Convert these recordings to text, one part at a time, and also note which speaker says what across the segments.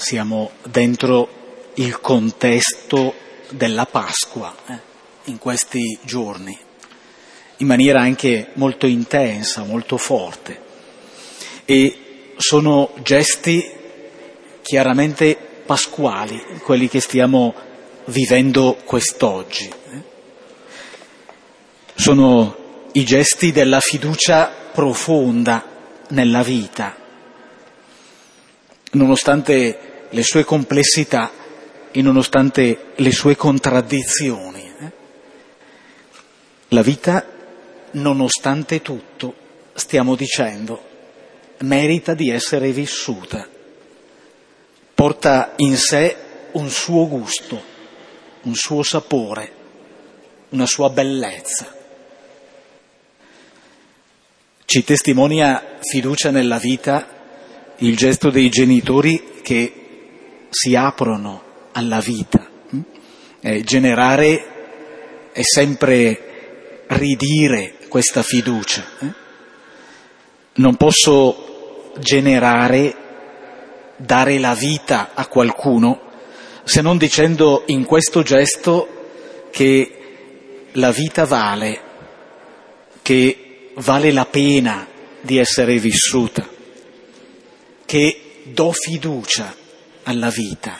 Speaker 1: siamo dentro il contesto della Pasqua in questi giorni, in maniera anche molto intensa, molto forte, e sono gesti chiaramente pasquali, quelli che stiamo vivendo quest'oggi. Sono i gesti della fiducia profonda nella vita, nonostante le sue complessità e nonostante le sue contraddizioni. La vita, nonostante tutto, stiamo dicendo, merita di essere vissuta, porta in sé un suo gusto, un suo sapore, una sua bellezza. Ci testimonia fiducia nella vita il gesto dei genitori che si aprono alla vita. Generare è sempre ridire questa fiducia. Non posso generare, dare la vita a qualcuno se non dicendo in questo gesto che la vita vale, che vale la pena di essere vissuta, che do fiducia alla vita.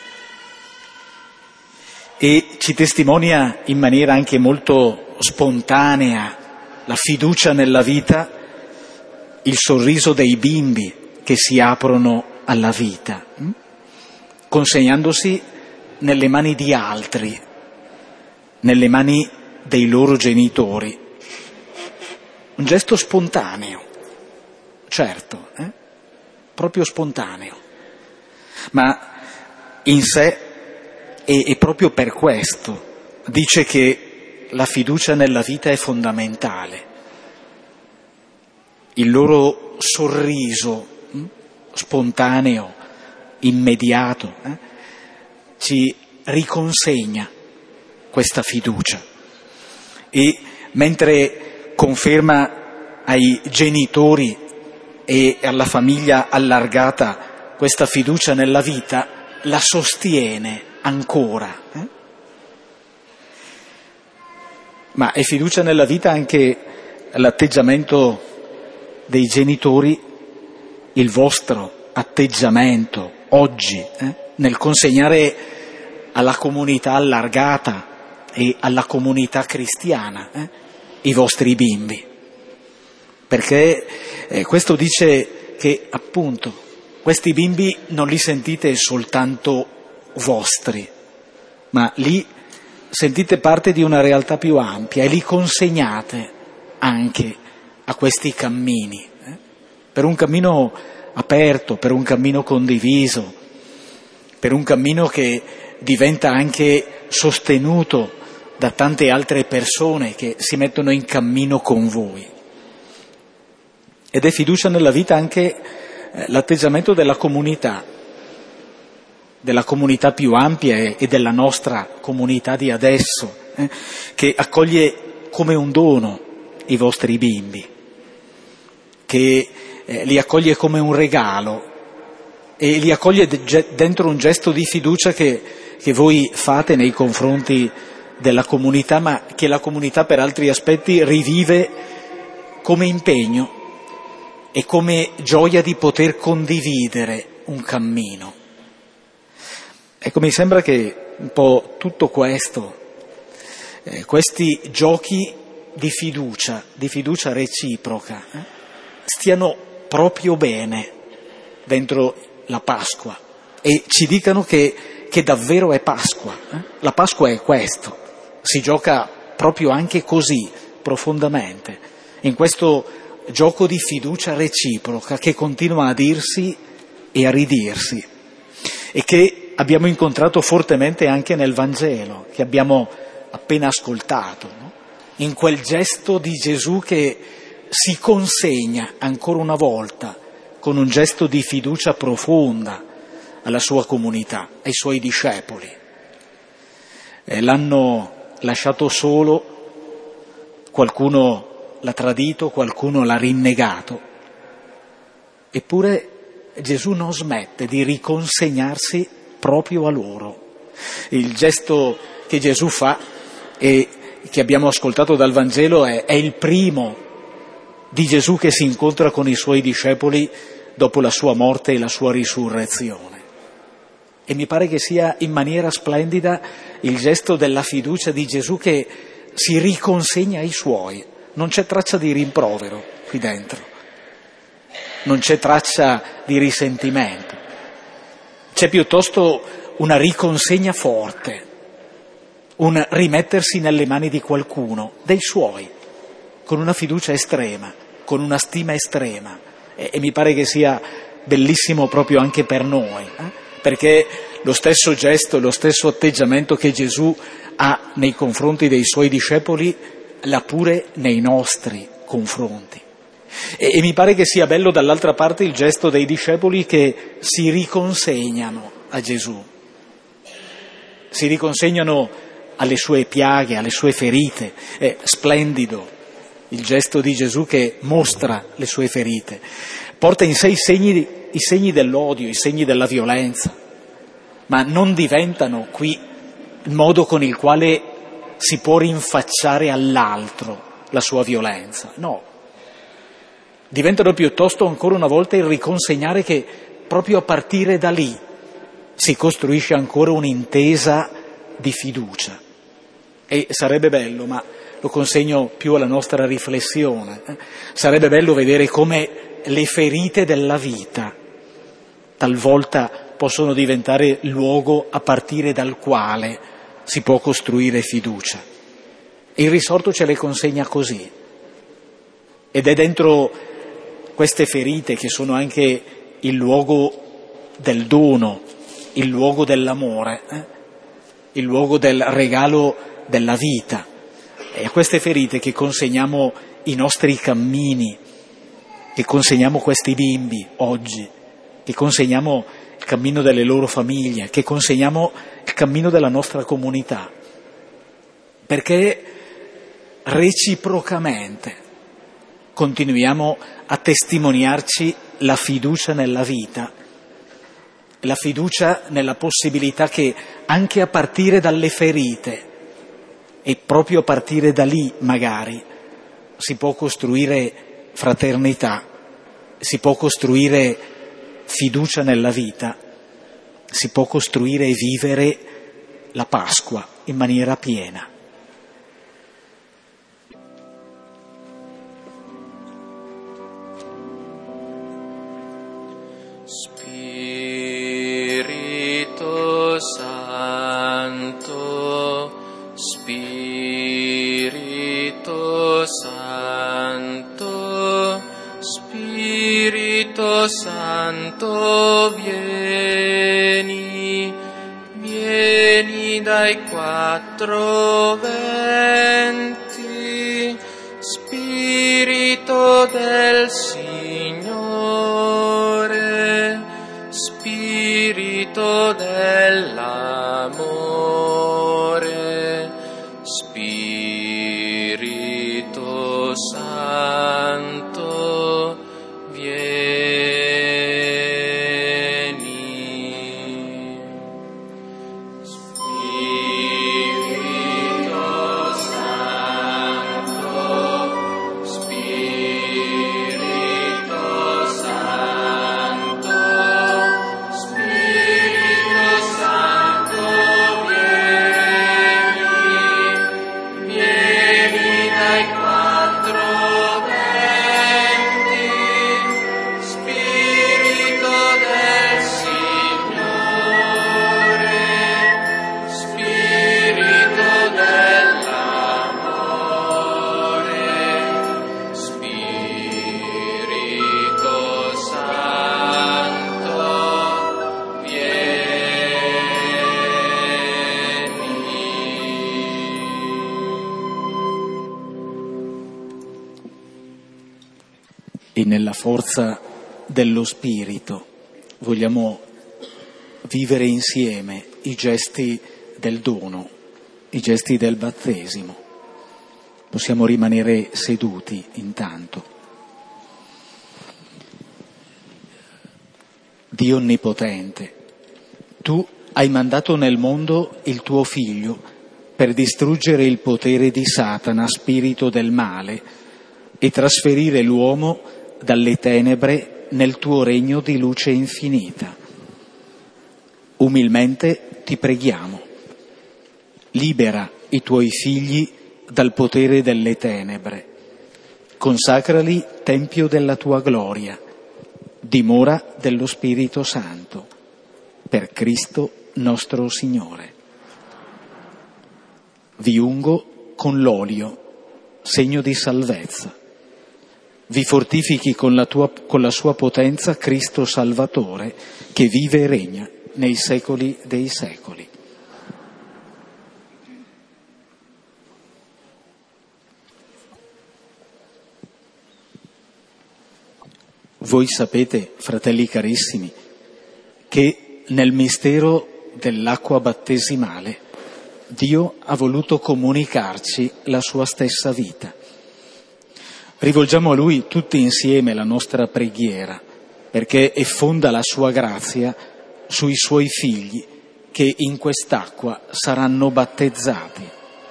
Speaker 1: E ci testimonia in maniera anche molto spontanea la fiducia nella vita il sorriso dei bimbi che si aprono alla vita, consegnandosi nelle mani di altri, nelle mani dei loro genitori. Un gesto spontaneo, certo, proprio spontaneo, ma in sé e proprio per questo dice che la fiducia nella vita è fondamentale. Il loro sorriso spontaneo, immediato, ci riconsegna questa fiducia. E mentre conferma ai genitori e alla famiglia allargata questa fiducia nella vita, la sostiene ancora. Ma è fiducia nella vita anche l'atteggiamento dei genitori, il vostro atteggiamento oggi nel consegnare alla comunità allargata e alla comunità cristiana i vostri bimbi, perché questo dice che appunto questi bimbi non li sentite soltanto vostri, ma li sentite parte di una realtà più ampia e li consegnate anche a questi cammini, per un cammino aperto, per un cammino condiviso, per un cammino che diventa anche sostenuto da tante altre persone che si mettono in cammino con voi. Ed è fiducia nella vita anche l'atteggiamento della comunità più ampia e della nostra comunità di adesso, che accoglie come un dono i vostri bimbi, che li accoglie come un regalo e li accoglie dentro un gesto di fiducia che voi fate nei confronti della comunità, ma che la comunità per altri aspetti rivive come impegno e come gioia di poter condividere un cammino. Ecco, mi sembra che un po' tutto questo, questi giochi di fiducia reciproca, stiano proprio bene dentro la Pasqua e ci dicano che davvero è Pasqua. La Pasqua è questo, si gioca proprio anche così, profondamente, in questo gioco di fiducia reciproca che continua a dirsi e a ridirsi e che abbiamo incontrato fortemente anche nel Vangelo, che abbiamo appena ascoltato, no? In quel gesto di Gesù che si consegna ancora una volta con un gesto di fiducia profonda alla sua comunità, ai suoi discepoli. L'hanno lasciato solo, qualcuno l'ha tradito, qualcuno l'ha rinnegato, eppure Gesù non smette di riconsegnarsi proprio a loro. Il gesto che Gesù fa e che abbiamo ascoltato dal Vangelo è il primo di Gesù che si incontra con i suoi discepoli dopo la sua morte e la sua risurrezione. E mi pare che sia in maniera splendida il gesto della fiducia di Gesù che si riconsegna ai suoi. Non c'è traccia di rimprovero qui dentro, non c'è traccia di risentimento, c'è piuttosto una riconsegna forte, un rimettersi nelle mani di qualcuno, dei suoi, con una fiducia estrema, con una stima estrema. E mi pare che sia bellissimo proprio anche per noi, perché lo stesso gesto, lo stesso atteggiamento che Gesù ha nei confronti dei suoi discepoli l'ha pure nei nostri confronti. E mi pare che sia bello dall'altra parte il gesto dei discepoli che si riconsegnano a Gesù, si riconsegnano alle sue piaghe, alle sue ferite. È splendido il gesto di Gesù che mostra le sue ferite, porta in sé i segni dell'odio, i segni della violenza, ma non diventano qui il modo con il quale si può rinfacciare all'altro la sua violenza, no. Diventano piuttosto ancora una volta il riconsegnare che proprio a partire da lì si costruisce ancora un'intesa di fiducia. E sarebbe bello, ma lo consegno più alla nostra riflessione, sarebbe bello vedere come le ferite della vita talvolta possono diventare luogo a partire dal quale si può costruire fiducia. E il risorto ce le consegna così. Ed è dentro queste ferite che sono anche il luogo del dono, il luogo dell'amore, il luogo del regalo della vita. È a queste ferite che consegniamo i nostri cammini, che consegniamo questi bimbi oggi, che consegniamo il cammino delle loro famiglie, che consegniamo il cammino della nostra comunità, perché reciprocamente continuiamo a testimoniarci la fiducia nella vita, la fiducia nella possibilità che anche a partire dalle ferite e proprio a partire da lì magari si può costruire fraternità, si può costruire fiducia nella vita, si può costruire e vivere la Pasqua in maniera piena.
Speaker 2: Spirito Santo, Spirito Santo, Spirito Santo, vieni, vieni dai quattro venti, Spirito del Signore, Spirito dell'amore, Spirito Santo, vieni. Spirito Santo, Spirito Santo, Spirito Santo, vieni, vieni dai quattro venti, Spirito del Signore, Spirito dell'amore, Spirito Santo, vieni.
Speaker 1: E nella forza dello Spirito vogliamo vivere insieme i gesti del dono, i gesti del battesimo. Possiamo rimanere seduti intanto. Dio Onnipotente, tu hai mandato nel mondo il tuo Figlio per distruggere il potere di Satana, spirito del male, e trasferire l'uomo dalle tenebre nel tuo regno di luce infinita. Umilmente ti preghiamo, libera i tuoi figli dal potere delle tenebre, consacrali tempio della tua gloria, dimora dello Spirito Santo, per Cristo nostro Signore. Vi ungo con l'olio, segno di salvezza. Vi fortifichi con la sua potenza Cristo Salvatore, che vive e regna nei secoli dei secoli. Voi sapete, fratelli carissimi, che nel mistero dell'acqua battesimale Dio ha voluto comunicarci la sua stessa vita. Rivolgiamo a Lui tutti insieme la nostra preghiera, perché effonda la sua grazia sui Suoi figli che in quest'acqua saranno battezzati.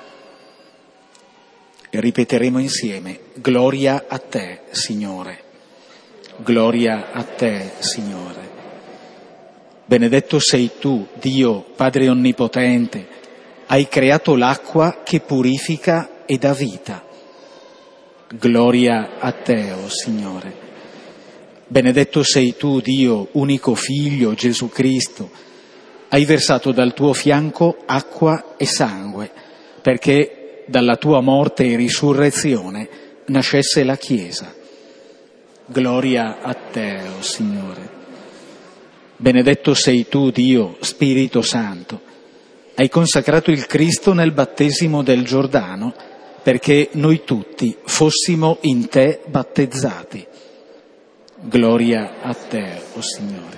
Speaker 1: E ripeteremo insieme: gloria a te, Signore. Gloria a te, Signore. Benedetto sei tu, Dio, Padre Onnipotente, hai creato l'acqua che purifica e dà vita. Gloria a te, o Signore. Benedetto sei tu, Dio, unico Figlio, Gesù Cristo, hai versato dal tuo fianco acqua e sangue, perché dalla tua morte e risurrezione nascesse la Chiesa. Gloria a te, o Signore. Benedetto sei tu, Dio, Spirito Santo. Hai consacrato il Cristo nel battesimo del Giordano, perché noi tutti fossimo in te battezzati. Gloria a te, o Signore.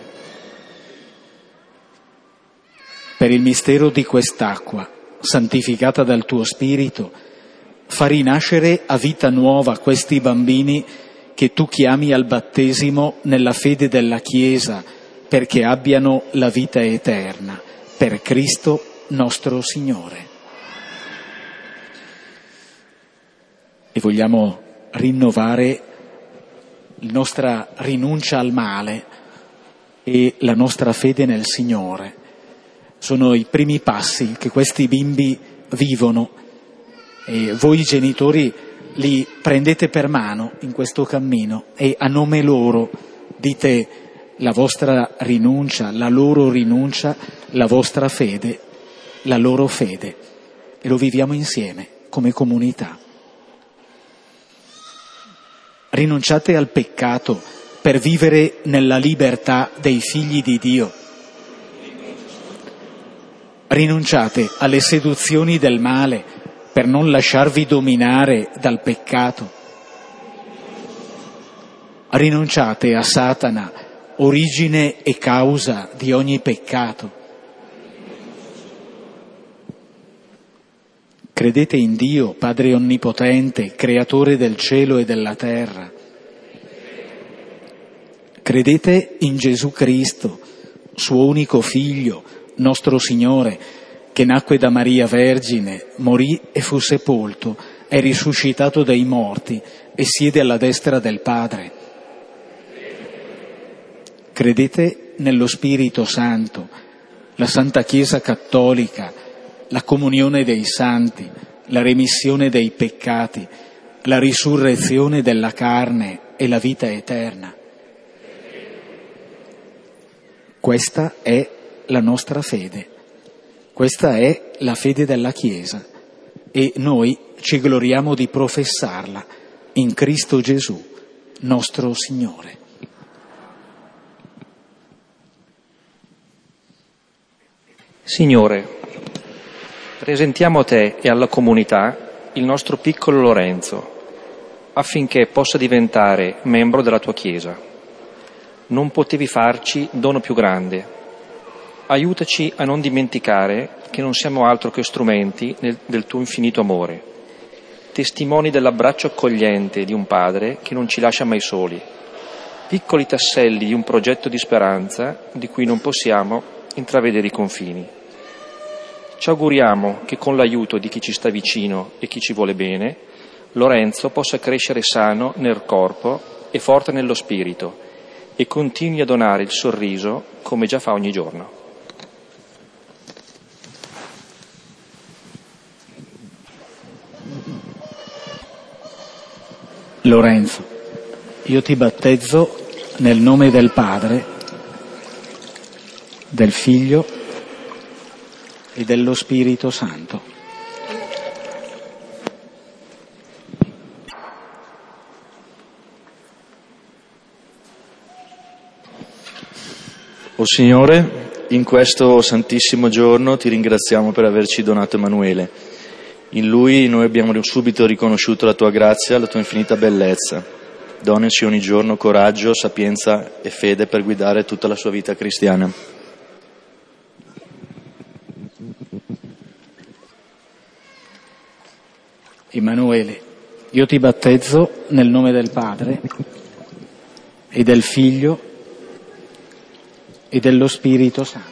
Speaker 1: Per il mistero di quest'acqua, santificata dal tuo Spirito, fa rinascere a vita nuova questi bambini che tu chiami al battesimo nella fede della Chiesa, perché abbiano la vita eterna, per Cristo nostro Signore. E vogliamo rinnovare la nostra rinuncia al male e la nostra fede nel Signore. Sono i primi passi che questi bimbi vivono e voi genitori li prendete per mano in questo cammino e a nome loro dite la vostra rinuncia, la loro rinuncia, la vostra fede, la loro fede, e lo viviamo insieme come comunità. Rinunciate al peccato per vivere nella libertà dei figli di Dio. Rinunciate alle seduzioni del male per non lasciarvi dominare dal peccato. Rinunciate a Satana, origine e causa di ogni peccato. Credete in Dio, Padre Onnipotente, Creatore del cielo e della terra. Credete in Gesù Cristo, suo unico Figlio, nostro Signore, che nacque da Maria Vergine, morì e fu sepolto, è risuscitato dai morti e siede alla destra del Padre. Credete nello Spirito Santo, la Santa Chiesa Cattolica, la comunione dei santi, la remissione dei peccati, la risurrezione della carne e la vita eterna. Questa è la nostra fede. Questa è la fede della Chiesa e noi ci gloriamo di professarla in Cristo Gesù, nostro Signore.
Speaker 3: Signore, presentiamo a te e alla comunità il nostro piccolo Lorenzo, affinché possa diventare membro della tua Chiesa. Non potevi farci dono più grande. Aiutaci a non dimenticare che non siamo altro che strumenti del tuo infinito amore, testimoni dell'abbraccio accogliente di un padre che non ci lascia mai soli. piccoli tasselli di un progetto di speranza di cui non possiamo intravedere i confini. Ci auguriamo che con l'aiuto di chi ci sta vicino e chi ci vuole bene, Lorenzo possa crescere sano nel corpo e forte nello spirito e continui a donare il sorriso come già fa ogni giorno.
Speaker 1: Lorenzo, io ti battezzo nel nome del Padre, del Figlio e dello Spirito Santo.
Speaker 4: O Signore, in questo santissimo giorno ti ringraziamo per averci donato Emanuele. In lui noi abbiamo subito riconosciuto la tua grazia, la tua infinita bellezza. Donaci ogni giorno coraggio, sapienza e fede per guidare tutta la sua vita cristiana.
Speaker 1: Emanuele, io ti battezzo nel nome del Padre e del Figlio e dello Spirito Santo.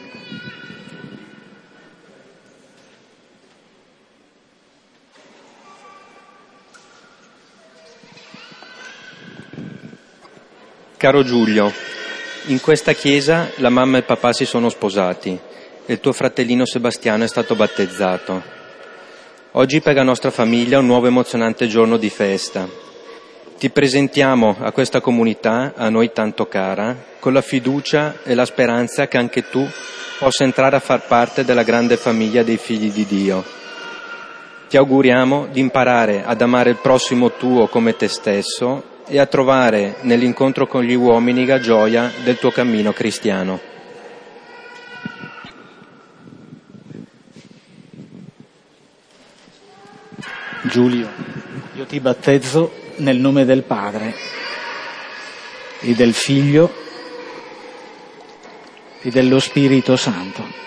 Speaker 5: Caro Giulio, in questa chiesa la mamma e il papà si sono sposati e il tuo fratellino Sebastiano è stato battezzato. Oggi per la nostra famiglia è un nuovo emozionante giorno di festa. Ti presentiamo a questa comunità, a noi tanto cara, con la fiducia e la speranza che anche tu possa entrare a far parte della grande famiglia dei figli di Dio. Ti auguriamo di imparare ad amare il prossimo tuo come te stesso e a trovare nell'incontro con gli uomini la gioia del tuo cammino cristiano.
Speaker 1: Giulio, io ti battezzo nel nome del Padre e del Figlio e dello Spirito Santo.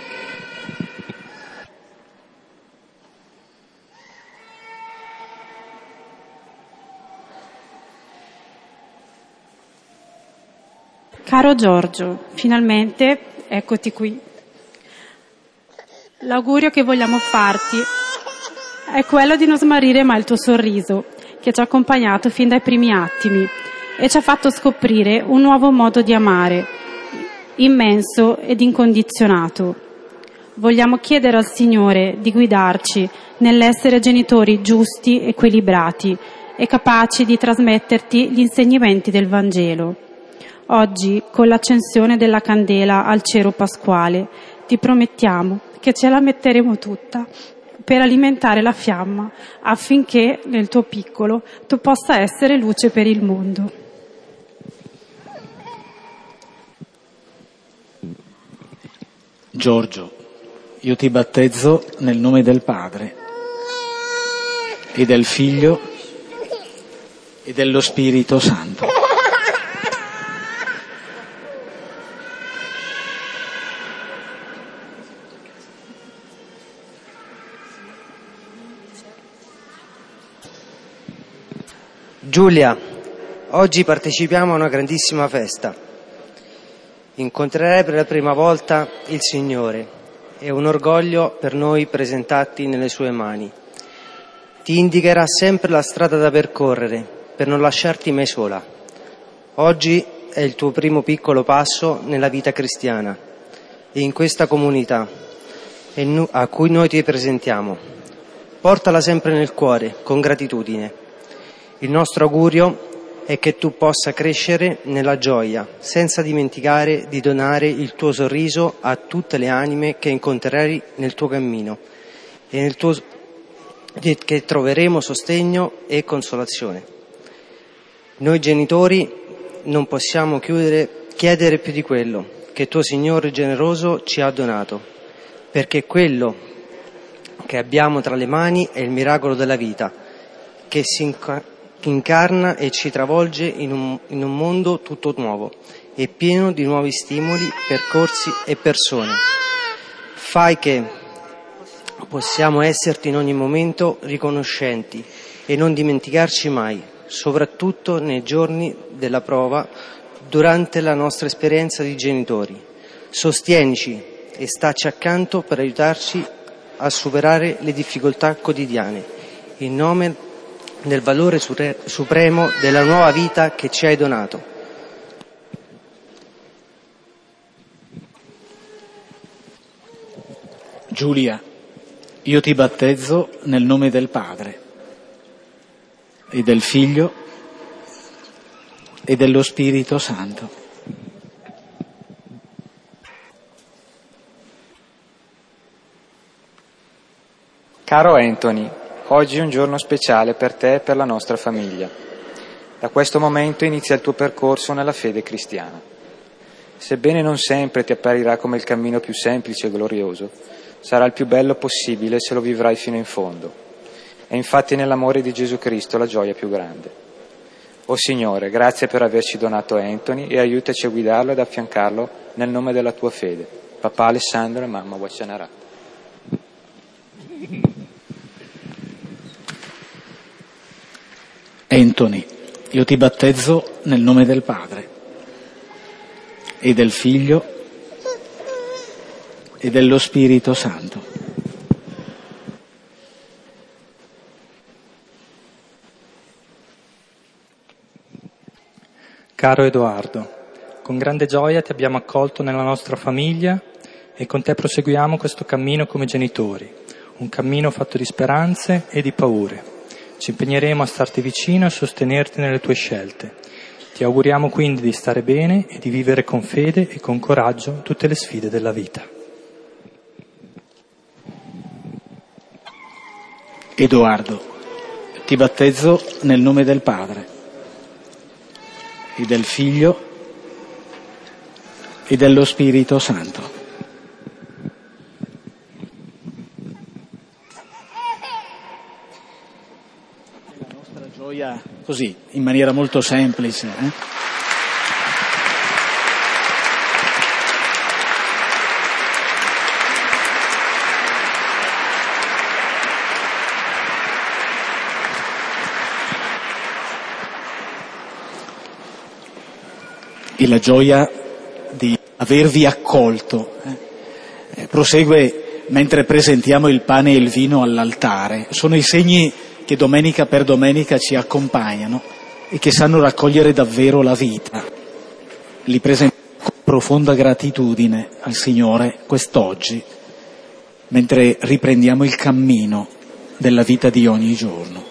Speaker 6: Caro Giorgio, finalmente eccoti qui. L'augurio che vogliamo farti è quello di non smarrire mai il tuo sorriso, che ci ha accompagnato fin dai primi attimi e ci ha fatto scoprire un nuovo modo di amare, immenso ed incondizionato. Vogliamo chiedere al Signore di guidarci nell'essere genitori giusti, equilibrati e capaci di trasmetterti gli insegnamenti del Vangelo. Oggi, con l'accensione della candela al cero pasquale, ti promettiamo che ce la metteremo tutta per alimentare la fiamma affinché, nel tuo piccolo, tu possa essere luce per il mondo.
Speaker 1: Giorgio, io ti battezzo nel nome del Padre e del Figlio e dello Spirito Santo.
Speaker 7: Giulia, oggi partecipiamo a una grandissima festa. Incontrerai per la prima volta il Signore. È un orgoglio per noi presentarti nelle sue mani. Ti indicherà sempre la strada da percorrere per non lasciarti mai sola. Oggi è il tuo primo piccolo passo nella vita cristiana e in questa comunità a cui noi ti presentiamo. Portala sempre nel cuore, con gratitudine. Il nostro augurio è che tu possa crescere nella gioia, senza dimenticare di donare il tuo sorriso a tutte le anime che incontrerai nel tuo cammino e che troveremo sostegno e consolazione. Noi genitori non possiamo chiedere più di quello che tuo Signore generoso ci ha donato, perché quello che abbiamo tra le mani è il miracolo della vita, che si incarna e ci travolge in un mondo tutto nuovo e pieno di nuovi stimoli, percorsi e persone. Fai che possiamo esserti in ogni momento riconoscenti e non dimenticarci mai, soprattutto nei giorni della prova durante la nostra esperienza di genitori. Sostienici e staci accanto per aiutarci a superare le difficoltà quotidiane, in nome del valore supremo della nuova vita che ci hai donato.
Speaker 1: Giulia, io ti battezzo nel nome del Padre e del Figlio e dello Spirito Santo.
Speaker 8: Caro Anthony, oggi è un giorno speciale per te e per la nostra famiglia. Da questo momento inizia il tuo percorso nella fede cristiana. Sebbene non sempre ti apparirà come il cammino più semplice e glorioso, sarà il più bello possibile se lo vivrai fino in fondo. È infatti nell'amore di Gesù Cristo la gioia più grande. O Signore, grazie per averci donato Anthony e aiutaci a guidarlo ed affiancarlo nel nome della tua fede. Papà Alessandro e mamma Wachanara.
Speaker 1: Anthony, io ti battezzo nel nome del Padre e del Figlio e dello Spirito Santo.
Speaker 9: Caro Edoardo, con grande gioia ti abbiamo accolto nella nostra famiglia e con te proseguiamo questo cammino come genitori, un cammino fatto di speranze e di paure. Ci impegneremo a starti vicino e a sostenerti nelle tue scelte. Ti auguriamo quindi di stare bene e di vivere con fede e con coraggio tutte le sfide della vita.
Speaker 1: Edoardo, ti battezzo nel nome del Padre e del Figlio e dello Spirito Santo. Così, in maniera molto semplice. E la gioia di avervi accolto. Prosegue mentre presentiamo il pane e il vino all'altare. Sono i segni che domenica per domenica ci accompagnano e che sanno raccogliere davvero la vita. Li presentiamo con profonda gratitudine al Signore quest'oggi, mentre riprendiamo il cammino della vita di ogni giorno.